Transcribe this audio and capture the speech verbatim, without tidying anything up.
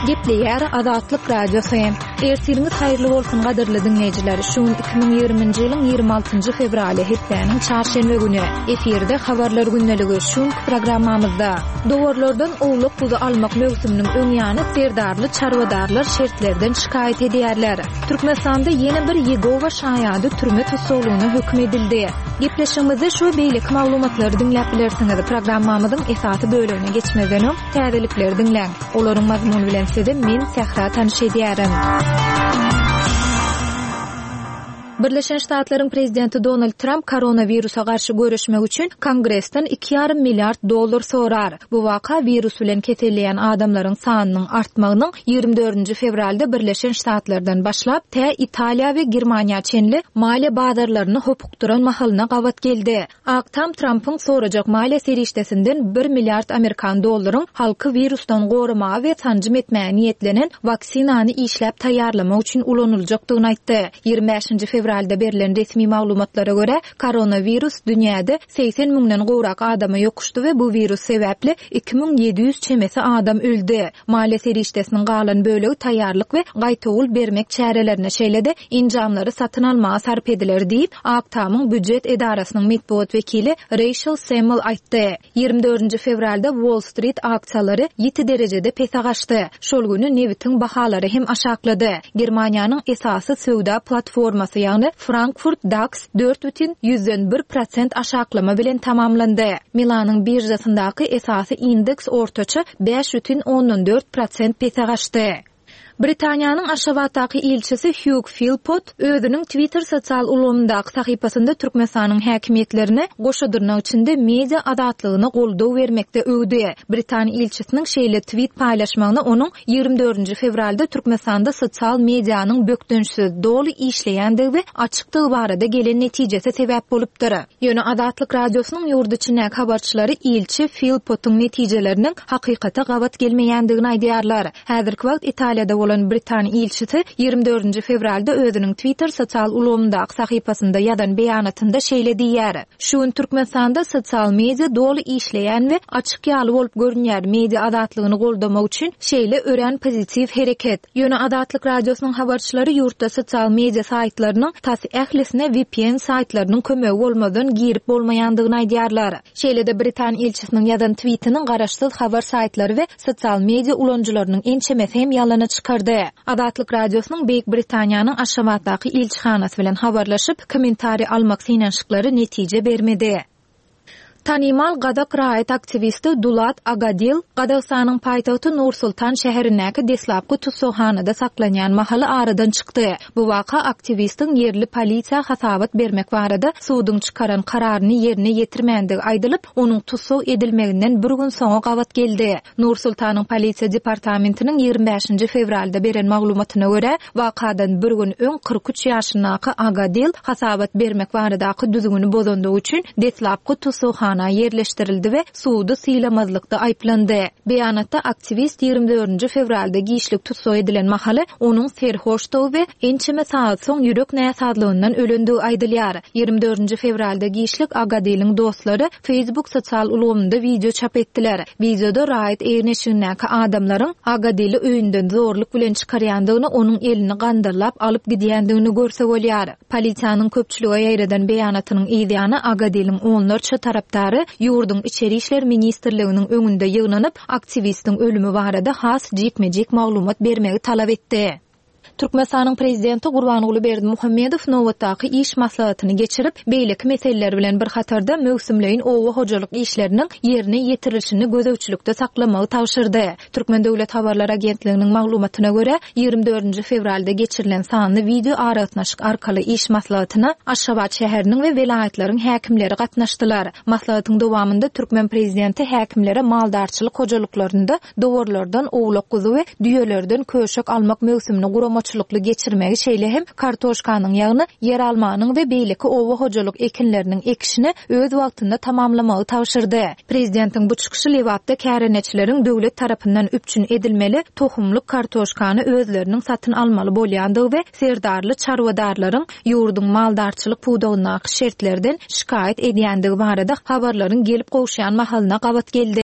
Gepleýär Azatlyk radiosu. Ertiriňiz haýyrly bolsun gadyrly dinleýijiler. Şu iki bin ýigrimiji ýylyň ýygrimi altynjy fevraly hepdeniň çarşembe güni efirde habarlar günneligi şu programmamyzda dowarlardan owluk buzu almak mewsüminiň öňýany serdarly çarwadarlar şertlerden şikayet edýärler. Türkmenistanda ýene bir Yegova şaýady türme tutsagyny hökm edildi. Gepleşigimizde şu beýlik maglumatlary dinläp bilersiňiz. Programmamyzyň esasy bölümine geçmeden öň täzelikleri dinleň. Olaryň mazmuny bilen sizde men Sehra tanyş edýärim. Birleşen Ştatlaryň prezidenti Donald Trump koronawirusa garşy görüşmek üçin Kongressden iki ýarym milliard dollar sorar. Bu waka virus bilen keselleýän adamlaryň sanynyň artmagynyň ýygrimi dördünji fevralda Birleşen Ştatlardan başlap te Italiýa we Germaniýa çenli maliýe bazarlaryny hopukduran mahalyna gawat geldi. Aktam Trumpyň sorajak maliýe serişdesinden bir milliard Amerikan dollaryň halky virusdan goruma we tanjym etmäge niýetlenen vaksinany işläp taýýarlamak üçin ulanyljakdygyny aýtdy. ýygrimi beşinji fevralda berilen resmi maglumatlara göre koronavirus dünýäde seksen miňden gowrak adama ýokuşdy we bu virus sebäpli iki bin ýedi ýüz çemesi adam öldü. Maliýe serişdesiniň galan bölegi taýýarlyk we gaýtagul bermek çärelerine şeýlede injamlary satyn almaga sarp ediler diýip Aktamyň büdjet edarasynyň medeniýet wekili Rachel Semmel aýtdy. ýygrimi dördünji fevralda Wall Street aksiýalary ýeti derejede pesa gaçdy. Şol güni neftiň bahalary hem aşaklady. Germaniýanyň esasy söwda platformasy ýagny Frankfurt DAX dört бүтүн yüzden bir prosent aşaklama bilen tamamlandy. Milanyň birjasyndaky esasy indeks ortaça beş бүтүn on dört prosent pesa gaçdy. Britaniýanyň Aşgabatdaky ilçisi Hugh Philpott özüniň Twitter sosial ulgamyndaky sahypasynda Türkmenistanyň häkimetlerine goşadyrnak içinde media azatlygyny goldaw bermekde öwdi. Britaniýa ilçisiniň şeýle tweet paýlaşmagyna onuň ýygrimi dördünji fevralda Türkmenistanda sosial medianyň bökdünçsiz doly işleýändigi we açykdygy barada gelen netijesi sebäp bolupdyr. Ýöne Azatlyk radiosynyň ýurt içindäki habarçylary ilçi Philpottyň netijeleriniň hakykata gawat gelmeýändigini aýdýarlar. Häzirki wagt Italiýada bolan Britaniýa ilçisi ýygrimi dördünji fevralda özüniň Twitter sosial ulgamyndaky sahypasynda ýazan beýanatynda şeýle diýär. Şuň Türkmenistanda sosial media doly işleýän we açyk ýaly bolup görünýär media azatlygyny goldamak üçin şeýle ören pozitiw hereket. Ýöne Azatlyk radiosynyň habarçylary ýurtda sosial media saytlarynyň tasy ählisine V P N saytlarynyň kömegi bolmadan girip bolmaýandygyny aýdýarlar. Şeýle de Britaniýa ilçisiniň ýazan tweetiniň garaşsyz habar saytlary we sosial media ulanjylarynyň ençemesi hem ýalana çykar. Azatlyk radiosynyň Beýik Britaniýanyň Aşgabatdaky ilçihanasy bilen habarlaşyp kommentari almak synanşyklary netije bermedi. Tanymal gadak raýat aktivisti Dulat Agadil, Gadagstanyň paýtagty Nur-Sultan şäherindäki deslapky tutsahanada saklanýan mahaly aradan çykdy. Bu waka aktivistiň yerli polisiýa hasabat bermek barada suwdyň çykaran kararyny ýerine ýetirmänligi aýdylyp, onuň tutsaw edilmeginden bir gün soňa gawat geldi. Nur-Sultanyň polisiýa departamentiniň ýygrimi beşinji fevralda beren maglumatyna görä, wakadan bir gün öň kırk üç ýaşyndaky Agadil hasabat bermek baradaky düzgünü bozandygy üçin deslapky tutsaw yerleştirildi we suwdy sylamazlykda aýplandy. Beýanatda aktivist ýygrimi dördünji fevralda giýişlik tutsaw edilen mahaly onuň serhoşdygy we ençeme saat soň ýürek näsatlygyndan ölendigi aýdylýar. ýygrimi dördünji fevralda giýişlik Agadiliň dostlary Facebook sosial ulgamynda video çap etdiler. Videoda raýat eýneşigindäki adamlaryň Agadili öýünden zorluk bilen çykarýandygyny, onuň elini gandyrlap alyp gidýändigini görse bolýar. Polisiýanyň köpçüligi ýaýradan beýanatynyň ýa-da Agadiliň onlarça tarapdary ýurdun içeri işler ministrliginiň öňünde ýygnanyp aktivistiň ölümi barada has jekmejek maglumat bermegi talap etdi. Türkmenistanyň prezidenti Gurbanuly Berdimuhammedow nowatdaky iş maslahatyny geçirip, beýleki meseleler bilen bir hatarda mögsümleýin owa hojalyk işleriniň ýerine ýetirilişini gözegçilikde saklamagy tapşyrdy. Türkmen Döwlet Habarlar Agentliginiň maglumatyna görä, ýygrimi dördünji fevralda geçirilen sanly video aratnaşyk arkaly iş maslahatyna Aşgabat şäheriniň we welaýatlaryň häkimleri gatnaşdylar. Maslahatyň dowamında Türkmen prezidenti häkimlere maldarçylyk hojalyklarynda dowarlardan owlak guzu we düýelerden köşek almak mögsümini guramaçylykly geçirmegi şeýle hem kartoşkanyň ýagyny yer almanyň we beýleki owa hojalyk ekinleriniň ekişini öz wagtynda tamamlamagy tapşyrdy. Prezidentiň bu çykyşy lewatda käreneçileriň döwlet tarapyndan üpçün edilmeli tohumlyk kartoşkany özleriniň satyn almaly bolýandygy we serdarly çarwadarlaryň ýurdun maldarçylyk puwdagyna şertlerden şikayet edýändigi barada habarlaryň gelip gowşýan mahalyna gawat geldi.